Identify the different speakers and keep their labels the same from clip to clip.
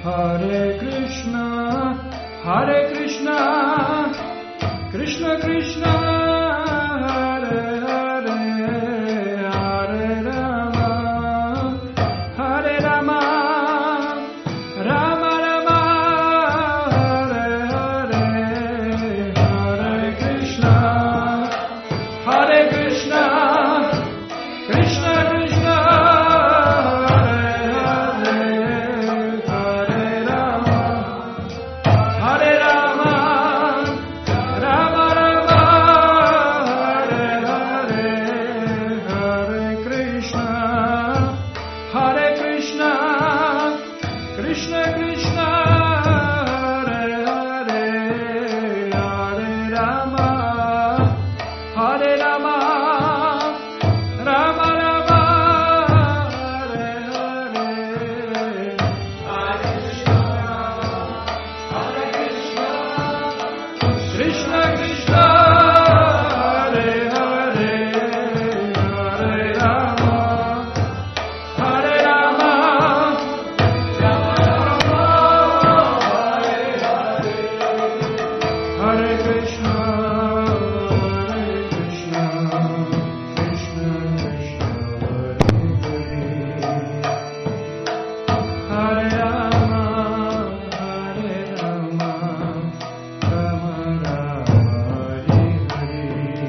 Speaker 1: Hare Krishna, Krishna Krishna, Hare Hare, Hare Rama, Hare Rama, Rama Rama, Hare Hare, Hare Krishna, Krishna Krishna, Hare Hare, Hare Rama, Hare Rama, Rama Rama, Hare Hare, Hare Krishna, Krishna Krishna, Hare Hare, Hare Rama, Hare Rama, Rama Rama, Hare Hare, Hare Krishna, Krishna Krishna, Hare Hare, Hare Rama, Hare Rama, Rama Rama, Hare Krishna, Krishna Krishna, Hare Rama, Hare Rama, Rama Rama, Hare Hare.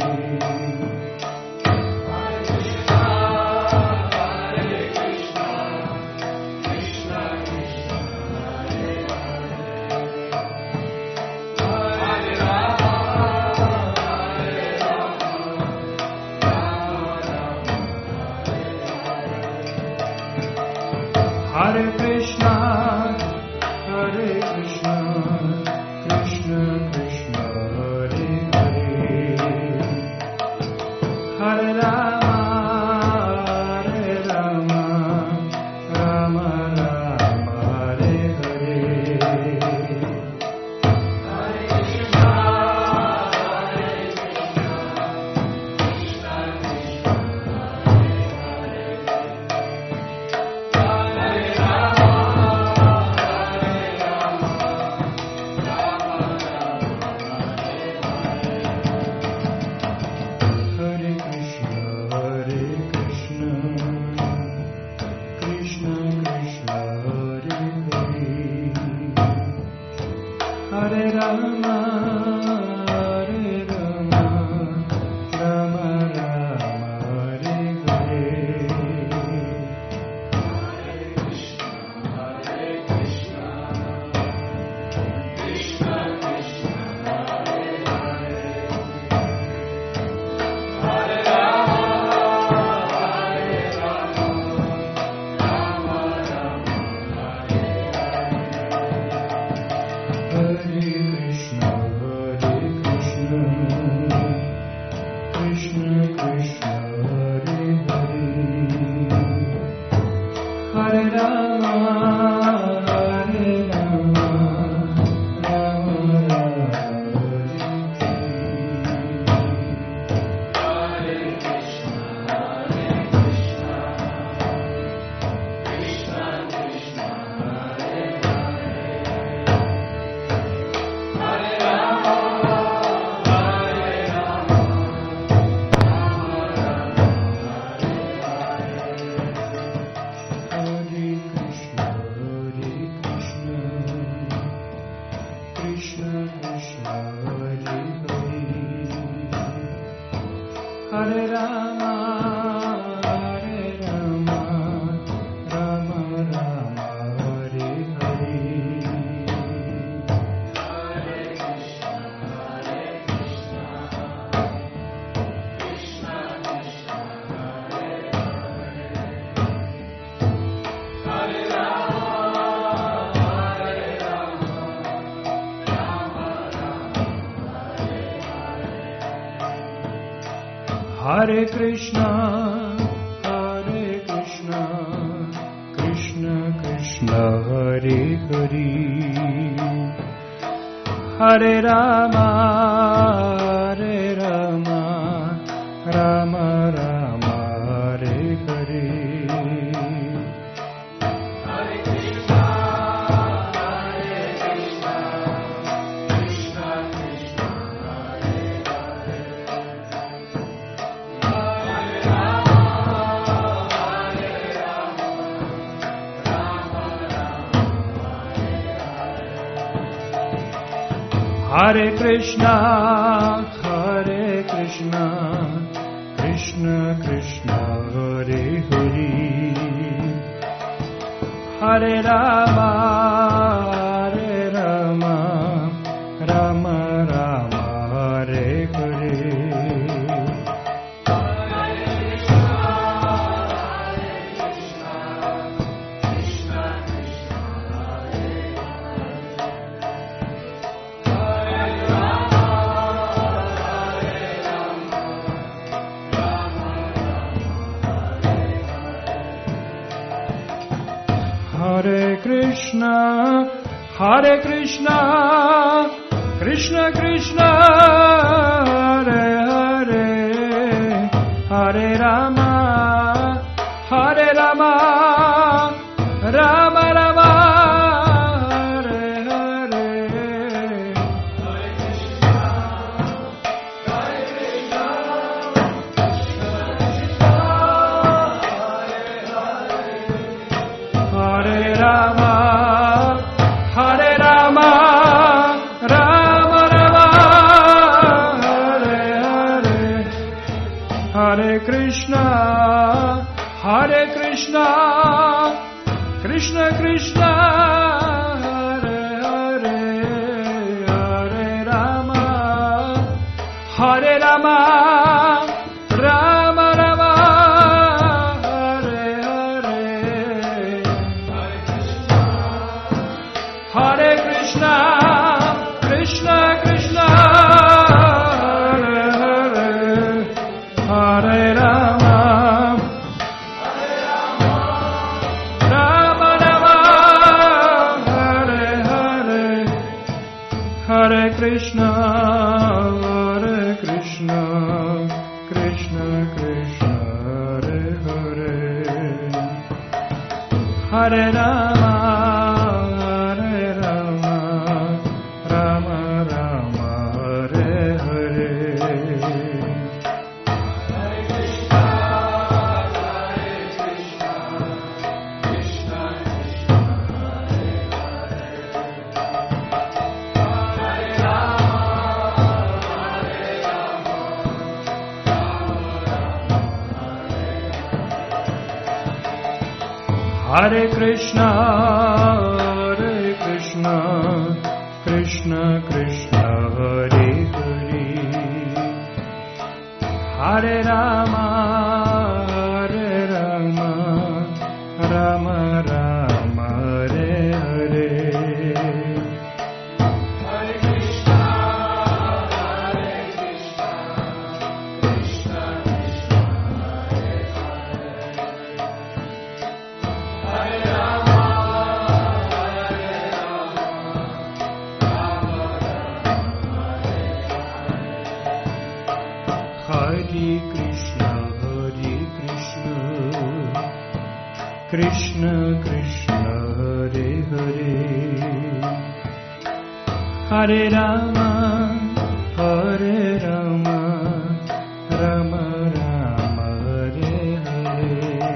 Speaker 1: Hare Krishna, Hare Krishna, Krishna Krishna, Hare Hare, Hare Rama, Hare Rama, Rama Rama, Hare Hare, Hare Krishna, Krishna Krishna, Hare Krishna, Hare Krishna, Krishna Krishna, Hare Hare, Hare Rama, Hare Rama, Rama Rama, Hare Hare, Hare Krishna, Krishna Krishna, Hare Hare, Hare Rama, Hare Rama, Rama Rama, Hare Hare, Hare Krishna, Krishna Krishna, Hare Hare, Hare Rama, Hare Rama, Rama Rama, Hare Krishna, Krishna Krishna, Hare Hare, Hare Rama, Hare Rama, Rama Rama, Hare Krishna, Krishna, Hare Hare, Hare Rama, Hare Rama, Rama Rama, Hare Hare, Hare Krishna, Krishna Krishna, Hare Hare, Hare Rama, Hare Rama, Rama Rama, Hare Hare, Hare Krishna, Krishna Krishna, Hare Hare, Hare Rama, Hare Rama, Rama Rama, Hare Hare, Hare Krishna, Hare Krishna, Krishna Krishna, Hare Hare, Hare Rama, Rama Rama, Hare Hare. Hare Krishna, Krishna Krishna, Hare Hare, Hare Rama, Rama Rama, Hare Hare. Hare Rama, Rama Rama, Hare Hare. Hare Krishna, Krishna Krishna, Hare Hare, Hare Rama, Rama Rama, Hare Hare. Hare Krishna, Krishna Krishna, Hare Hare, Hare Rama, Rama Rama, Hare Hare. Hare Krishna, Krishna Krishna, Hare Hare, Hare Rama, Rama Rama, Hare Hare. Hare Krishna, Krishna Krishna, Hare Hare, Hare Rama, Rama Rama, Hare Hare. Hare Krishna, Krishna Krishna, Hare Hare, Hare Rama, Hare Krishna, Krishna Krishna, Hare Hare, Hare Rama, Rama Rama, Hare Hare.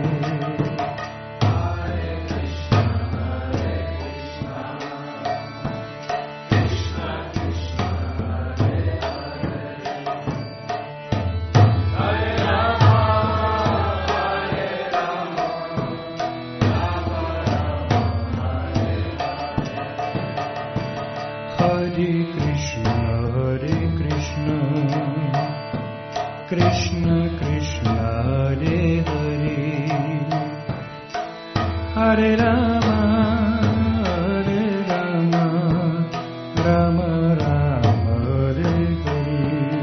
Speaker 1: Hare Krishna, Krishna Krishna, Hare Hare, Hare Rama, Hare Krishna, Krishna Krishna, Hare Hare, Hare Rama, Rama Rama, Hare Hare.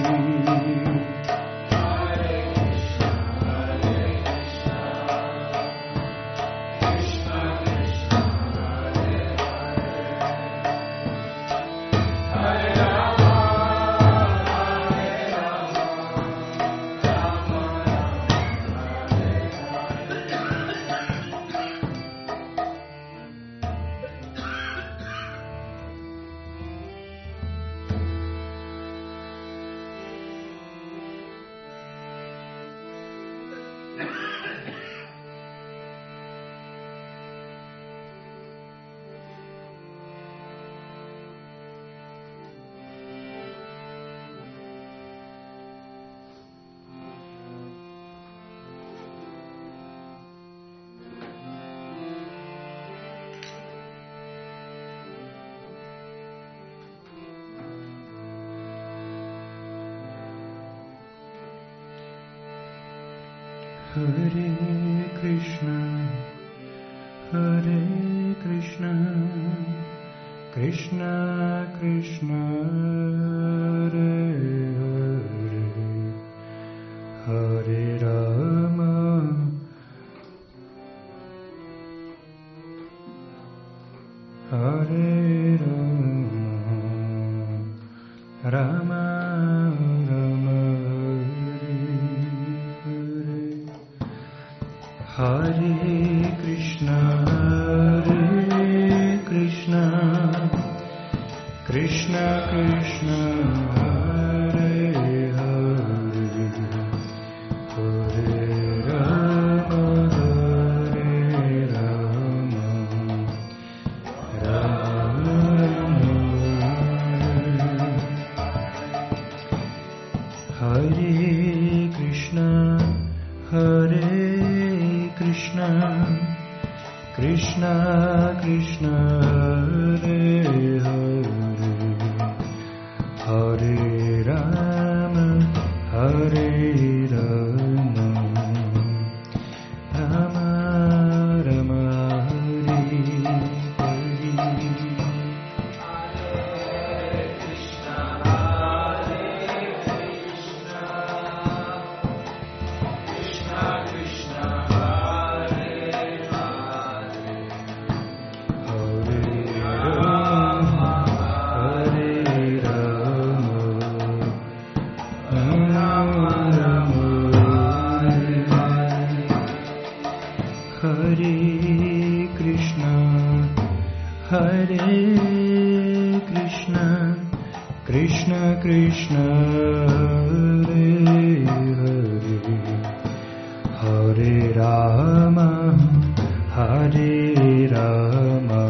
Speaker 1: Hare Krishna, Krishna Krishna, Hare Hare, Hare Rama, Hare Krishna, Hare Krishna, Krishna Krishna, Hare Hare, Hare Rama, Hare Rama, Rama Rama, Hare Krishna, Hare Krishna, Krishna Krishna, Hare Hare, Hare Rama, Hare Rama, Rama Rama, Hare Krishna, Hare Krishna, Krishna Krishna, Hare Hare, Hare Rama, Hare Rama, Rama Rama, Hare Hare. Hare Krishna, Hare Krishna, Krishna Krishna, Hare Hare, Hare Rama, Hare Rama,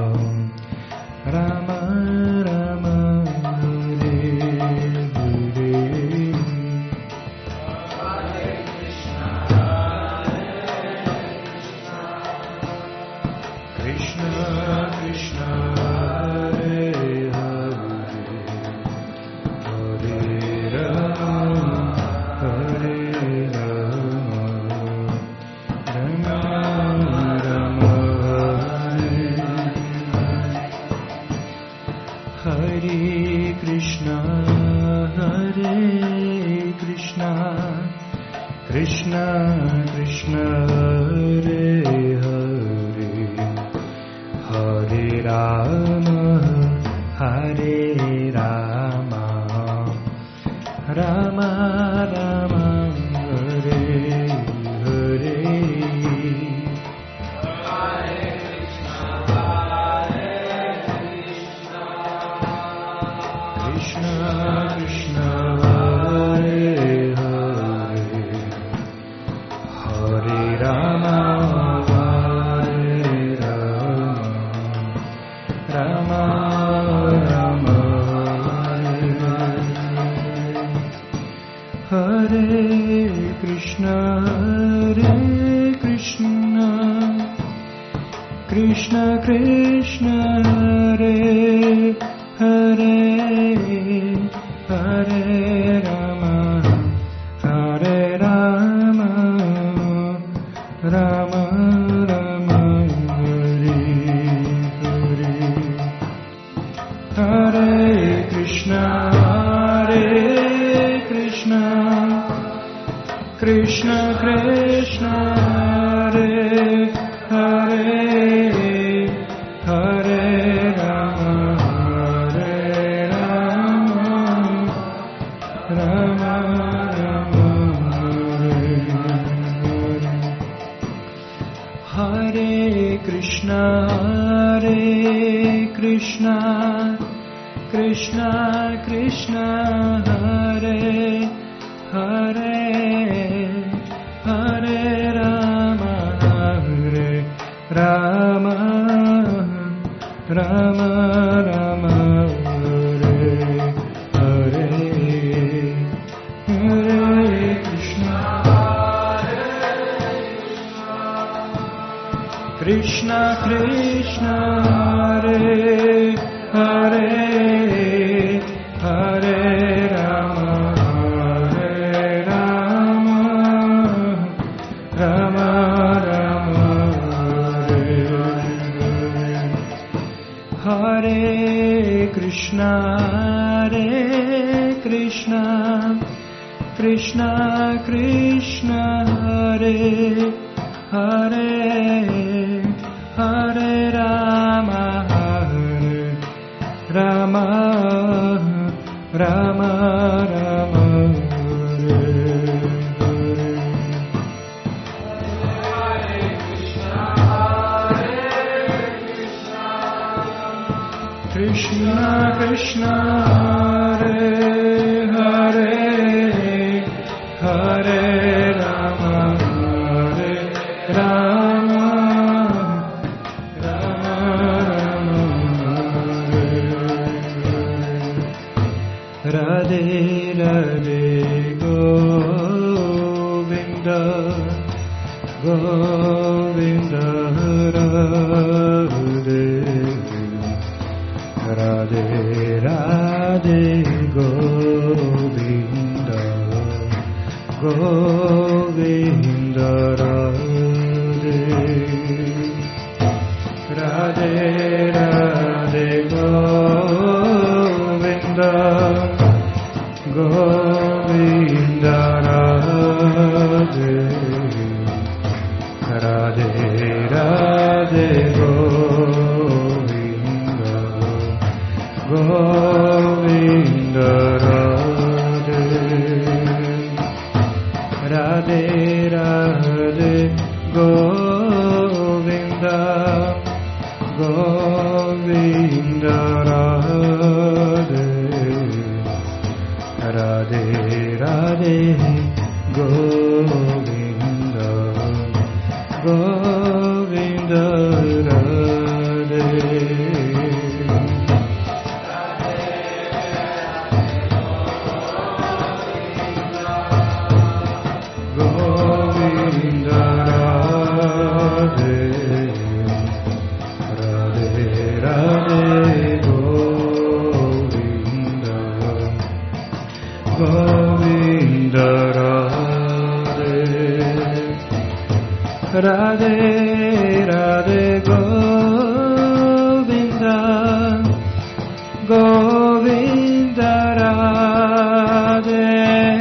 Speaker 1: Rama Rama, Hare Hare. Krishna Krishna, Hare Hare, Hare Rama, Hare Rama, Rama Rama, Hare Krishna, Hare Krishna, Krishna Krishna, Hare Hare, Hare Rama, Hare Rama, Rama Rama, Hare Hare. Krishna Krishna, Hare Hare, Hare Rama, Hare Rama, Rama Rama, Hare Krishna, Hare Krishna, Krishna Krishna, Hare Hare, Hare Rama, Hare Rama, Rama Rama, Hare Hare, Hare Krishna, Hare Krishna, Krishna Krishna, Hare Hare, Hare Rama, Hare Rama, Rama Rama, Hare Krishna, Hare Krishna, Krishna Krishna, Hare Hare, Hare Rama, Hare Rama, Rama Rama, Hare Hare, Hare Krishna, Krishna Krishna, Hare Hare, Hare Rama, Hare Rama, Hare Krishna, Krishna Krishna, Hare Hare, Hare Rama, Rama Rama, Rama Krishna Krishna, Hare Hare, Hare Rama, Hare Rama, Rama Rama, Hare Radhe Radhe, Govinda Govinda, Radhe Radhe Radhe, Govinda Govinda, Radhe Radhe Radhe, Govinda Govinda, Radhe Radhe Radhe, Govinda, Radhe Radhe Radhe, Govinda Govinda, Radhe Radhe Radhe, Govinda Govinda, Radhe Govinda, Radhe Radhe Radhe, Govinda Govinda, Radhe Radhe Radhe, Govinda Govinda, Radhe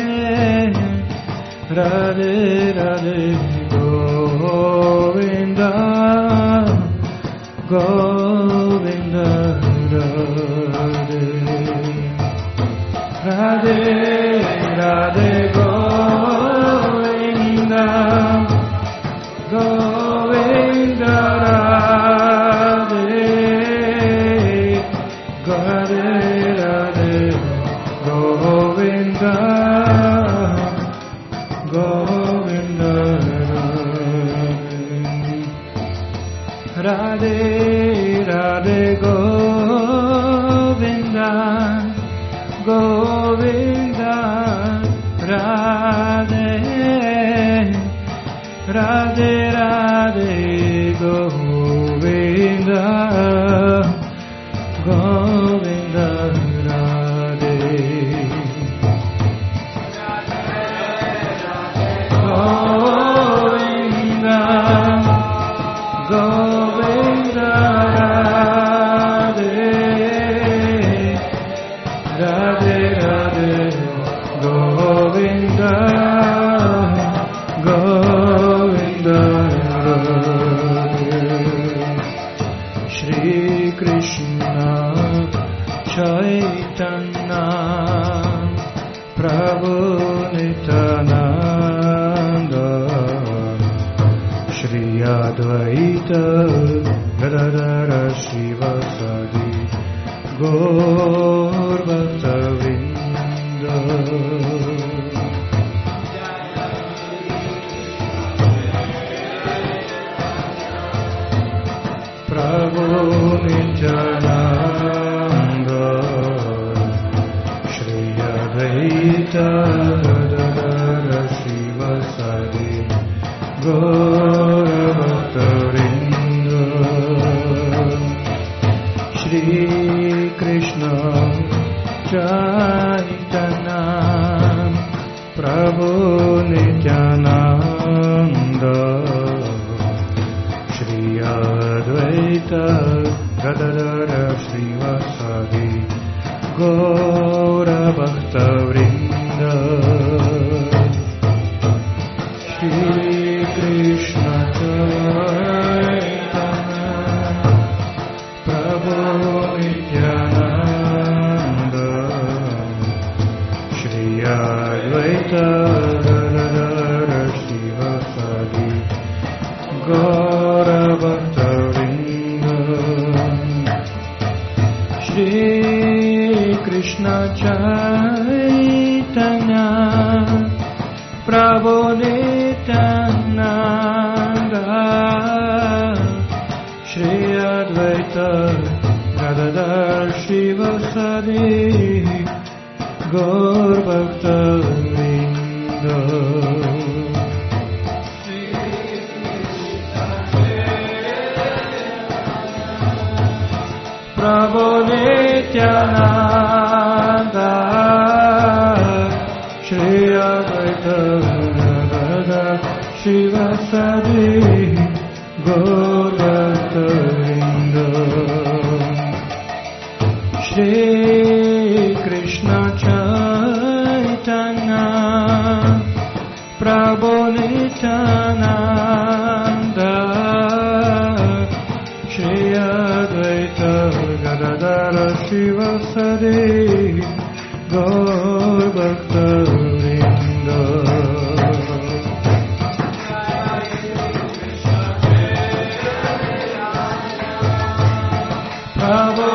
Speaker 1: Radhe Radhe, Govinda Govinda, Radhe Radhe Radhe, Govinda Govinda, Radhe Radhe Radhe, Govinda Govinda, Radhe Radhe, Govinda Govinda, Radhe Radhe Radhe, Govinda Govinda, Radhe Govinda Govinda, Radhe Radhe Radhe, Govinda Govinda, Radhe Shri Krishna Chaitanya Prabhu Nityananda, Shri Advaita Gadadhara Shivasadi, Gaur Bhaktavinda. Prabhu Nityananda, Shri Advaita Gadadhara Shivasadi, Gaur Bhaktavinda. Shri Krishna Chaitanya Prabhu Nityananda, Shri Advaita Gadadara Srivasadi Gaura Bhakta Vrinda Shri Krishna Chaitanya Prabhu Nityananda Shri Advaita Gadadara Srivasadi Gaura Bhakta Vrinda Shri Krishna Chaitanya Prabhu Nityananda Shri Advaita Gadadhar Srivasadi Gaur Bhakta Vrinda Prabhu Nityananda Shri Advaita Gadadhar Srivasadi Gaur Bhakta Vrinda Shri Krishna Chaitanya Prabhu Nityananda Shri Advaita Gadadhar Srivasadi Gaur Bhakta Vrinda Prabhu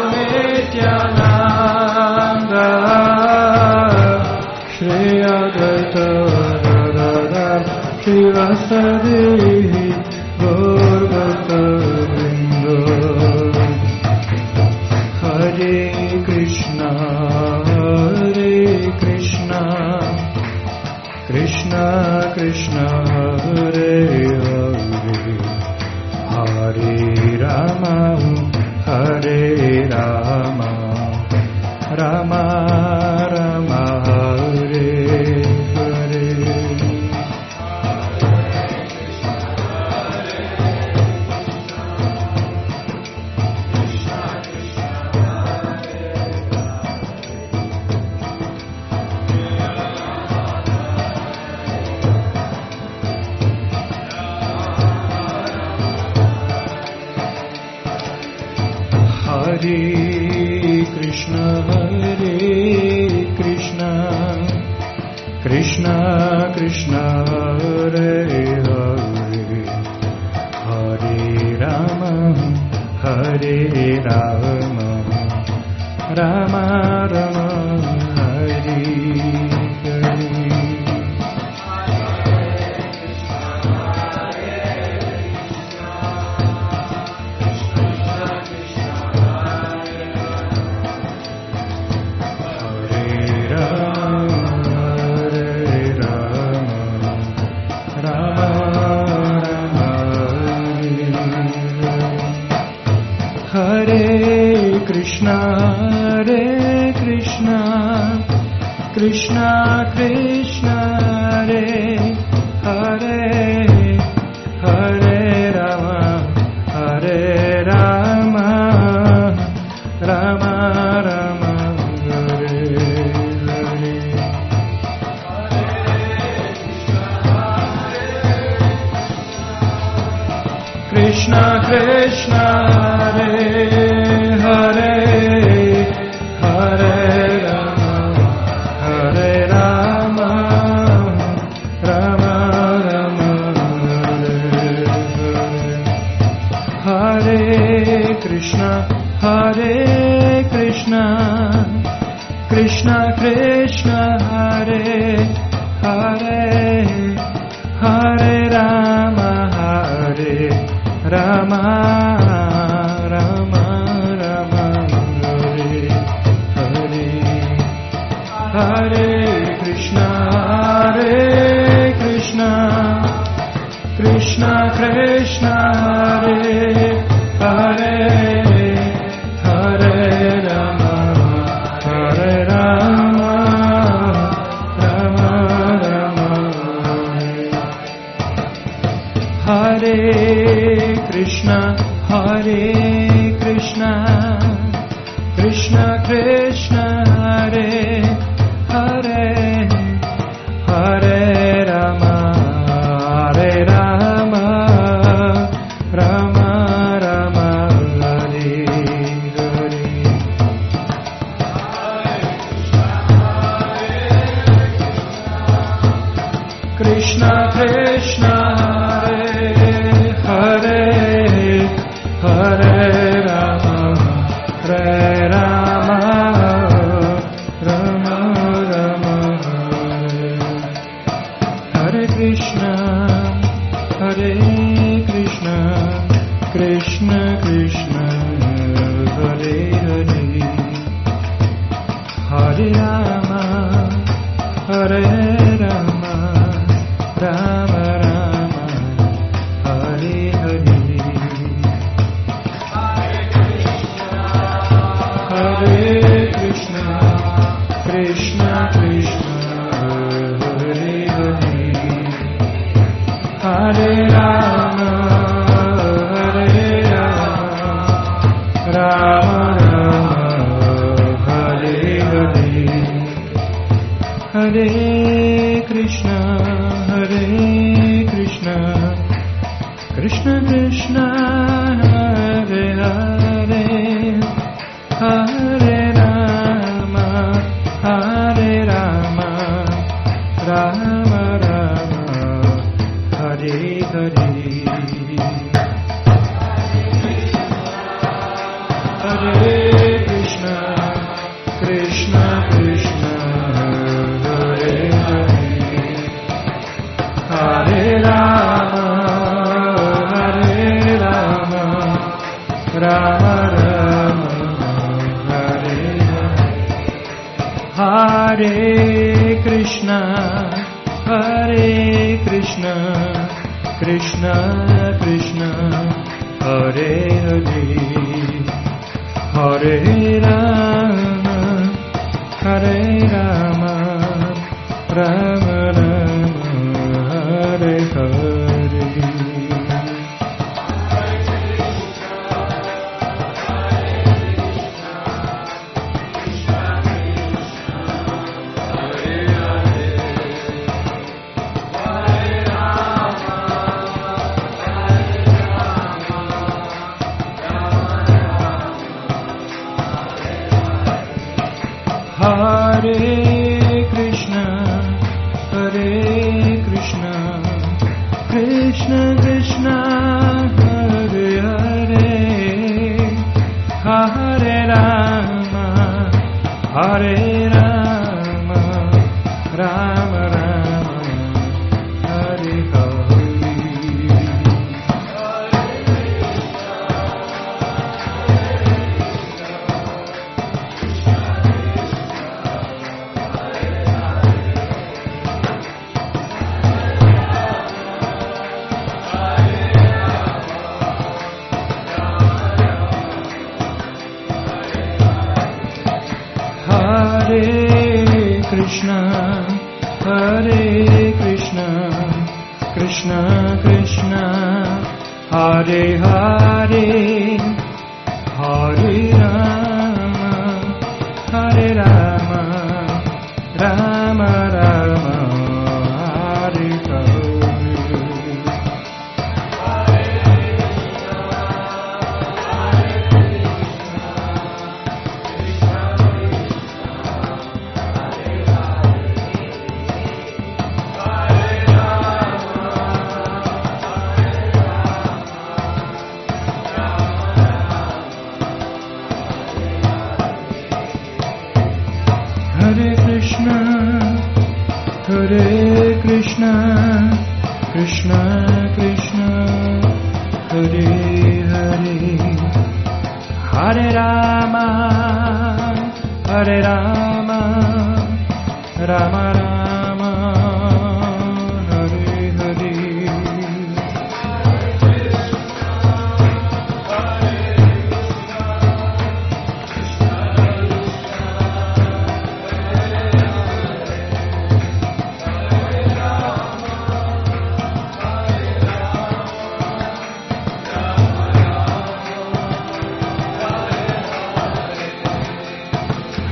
Speaker 1: Nityananda Shri Advaita Gadadhar Srivasadi Gaur Bhakta Vrinda Hare Krishna Krishna Krishna Hare Hare Hare Rama Hare Rama Rama Rama Hare Hare Hare Krishna Krishna Krishna Hare Hare Hare Rama Rama Rama Hare Hare Hare Krishna Krishna Krishna Hare Hare Hare Rama Rama Rama Hare Hare Krishna Krishna Hare Hare Hare Rama Rama Rama Hare Hare Hare Krishna Krishna Krishna Hare Hare Hare Rama Rama Rama Rama Hare Hare Hare Krishna Krishna Krishna Hare Hare Hare Rama Rama Rama Hare Krishna Krishna, Krishna Krishna, Hare Hare, Hare Rama, Hare Rama, Rama Rama, Hare Hare. Krishna Krishna, Hare Hare, Hare Rama, Hare Rama, Rama Rama, Hare Krishna, Hare Krishna, Krishna Krishna, Hare Hare, Hare Rama, Hare Rama, Rama Rama, Hare Hare. Hare Krishna, Krishna Krishna, Hare Hare, Hare Rama, Hare Rama, Rama Rama, Hare Hare. Hare Krishna, Krishna Krishna, Hare Hare, Hare Rama, Hare Rama, Rama Rama, Hare Hare. Hare Krishna, Krishna Krishna, Hare Hare, Hare Rama, Hare Rama, Rama Rama, Hare Hare. Hare Krishna, Krishna Krishna, Hare Hare, Hare Rama, Hare Rama, Rama Rama, Hare Hare. Hare Krishna, Krishna Krishna, Hare Hare, Hare Rama, Hare Rama, Rama Rama, Hare Hare. Hare Krishna, Krishna Krishna, Hare Hare, Hare Rama, Hare Rama, Rama Rama, Hare Hare. Hare Krishna, Krishna Krishna, Hare Hare, Hare Rama, Hare Rama, Rama Rama, Hare Hare.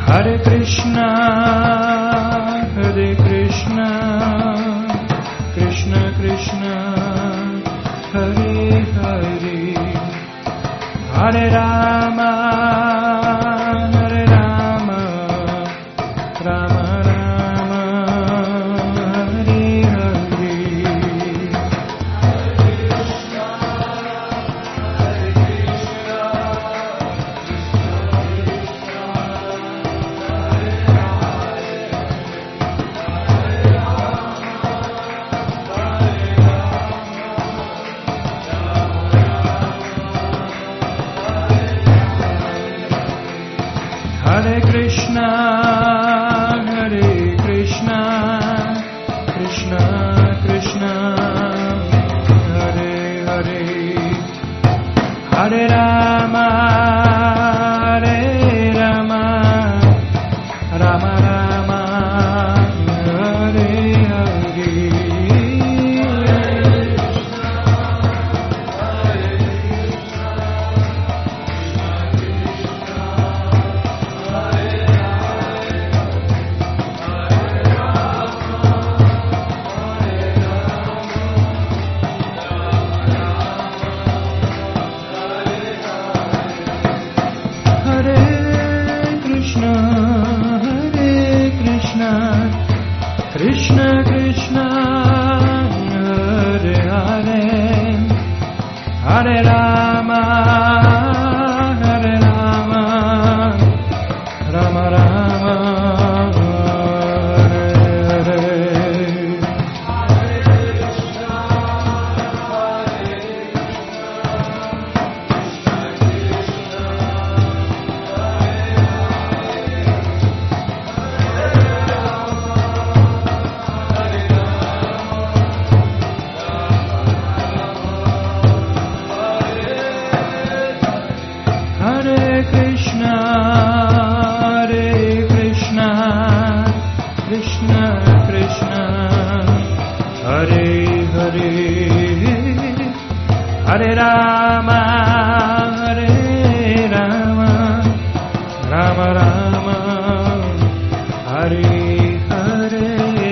Speaker 1: Hare Krishna, Hare Krishna, Krishna Krishna, Hare Hare, Hare Rama, Hare Rama, Rama Rama, Hare Hare. Hare Krishna, Hare Krishna, Krishna Krishna, Hare Hare, Hare Rama, Hare Rama, Rama Rama, Hare Hare. Krishna Krishna, Hare Hare, Hare Rama, Hare Rama, Rama Rama, Hare Hare. Hare Krishna, Hare Krishna, Krishna Krishna, Hare Hare, Hare Rama, Hare Rama, Rama Rama, Hare Hare.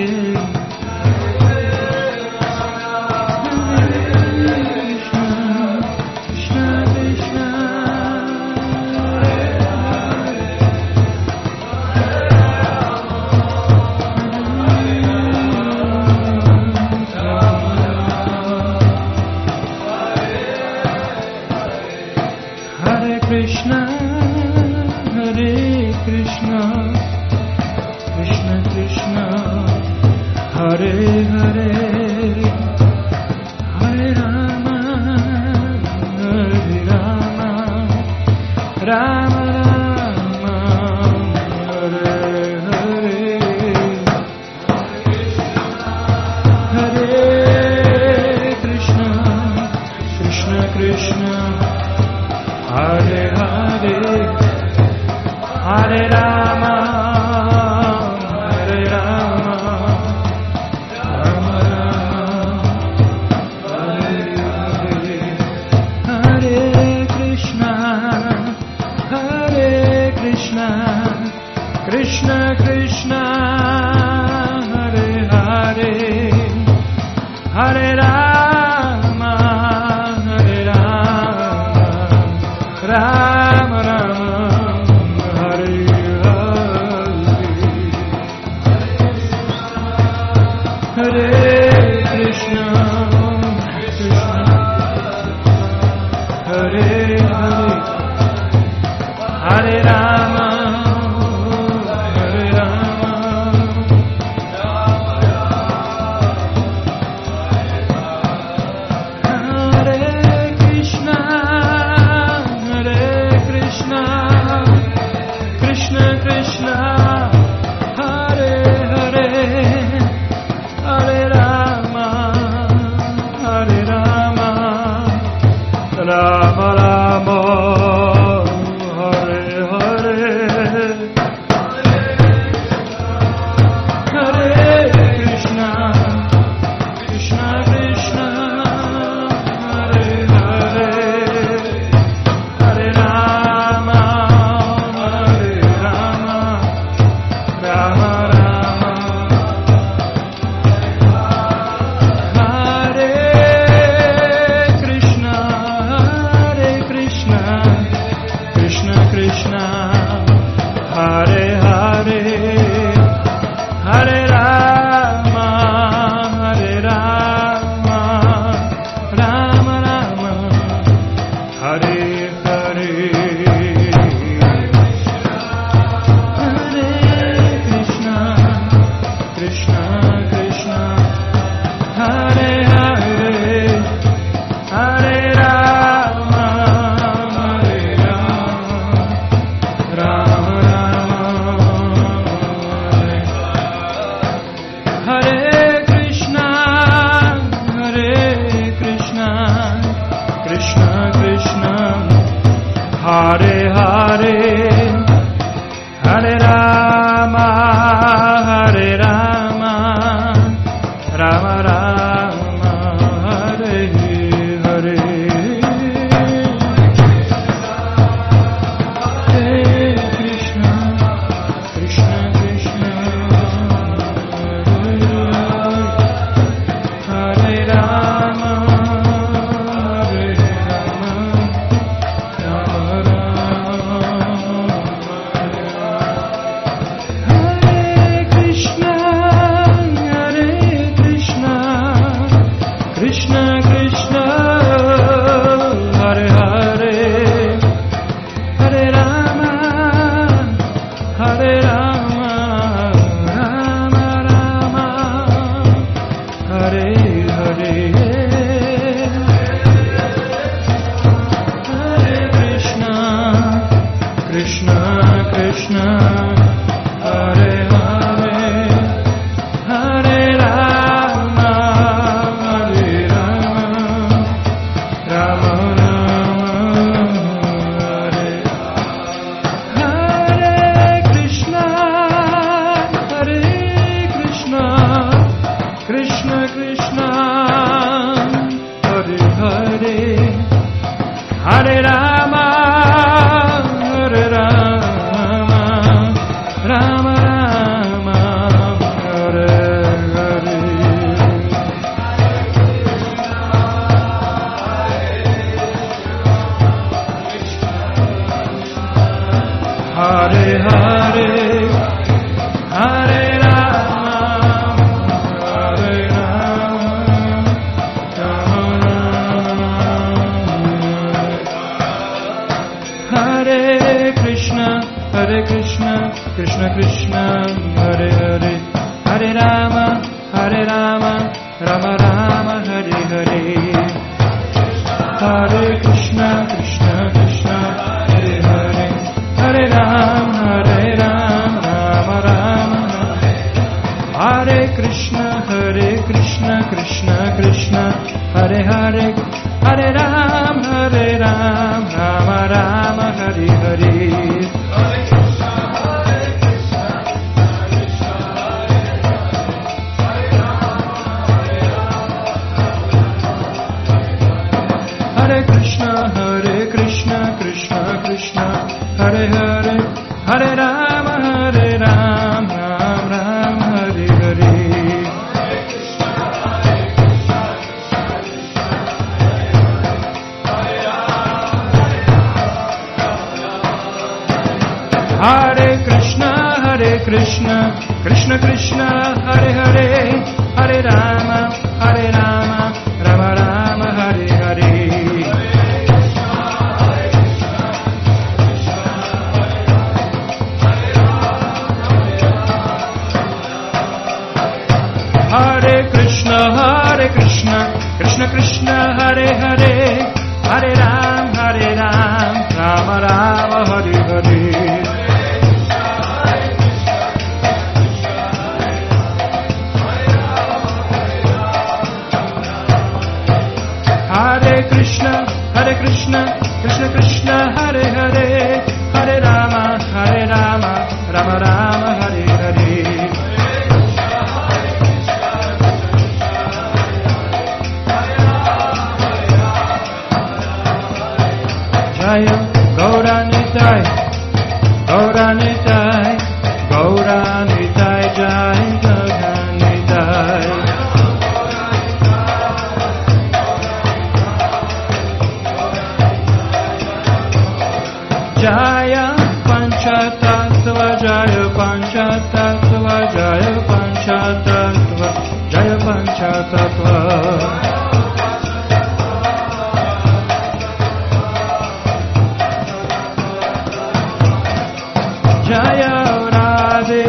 Speaker 1: Krishna, Hare Krishna, Krishna Krishna, Hare Hare, Hare Rama, Hare Rama, Rama Rama, Hare Hare, Hare Krishna, Krishna Krishna, Hare Hare, Hare Rama, Hare Rama, Rama Rama, Hare Hare, Hare Krishna, Hare Krishna, Krishna Krishna, Hare Hare, Hare Rama, Hare Rama, Rama Rama, Hare Hare, Hare Krishna, Krishna, Hare Hare, Hare Rama, Hare Rama, Hare Krishna, Hare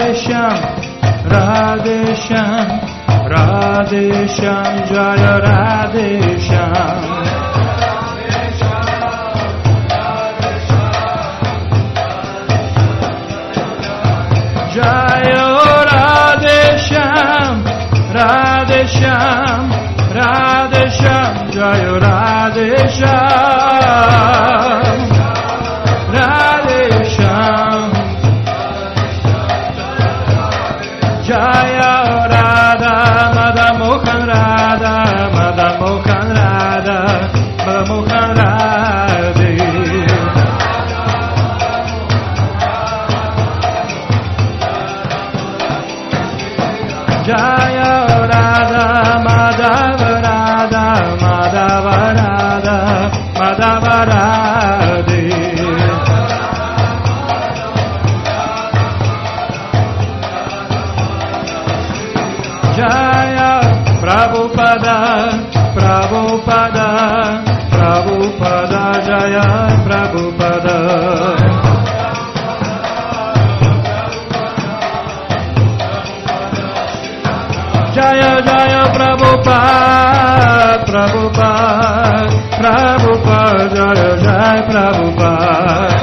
Speaker 1: Shyam, Radhe Shyam, Radhe Shyam, Jaya Radhe Shyam. Jaya Radhe Shyam, Radhe Shyam, Radhe Shyam, Jaya Radhe Shyam, Radhe Shyam, Jaya Radha, Madha Mohan Radha, Madha Mohan Radha, Madha Mohan Radhe. Jaya Radha, Madhava Radha, Madhava Radha, Madhava Radhe. Jaya Prabhupada, Prabhupada, Prabhupada, Jaya Prabhupada. Jaya Jaya Prabhupada, Prabhupada, Prabhupada, Jaya Jaya Prabhupada.